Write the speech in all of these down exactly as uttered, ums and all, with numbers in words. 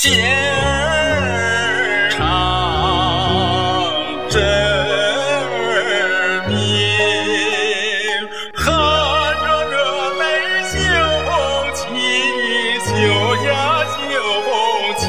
天长真明，含着热泪绣情，绣呀绣情，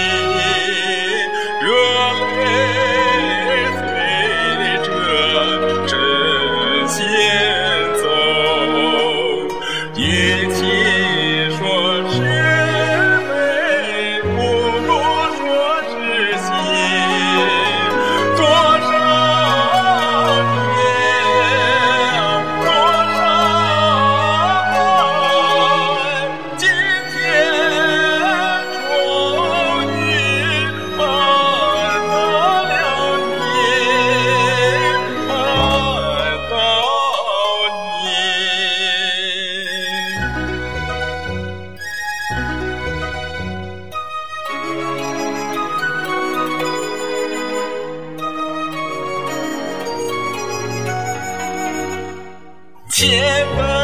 热泪随着针线走，也听说是美，不如说是心。多少年，多少爱，今天终于盼到了你，盼到你。千本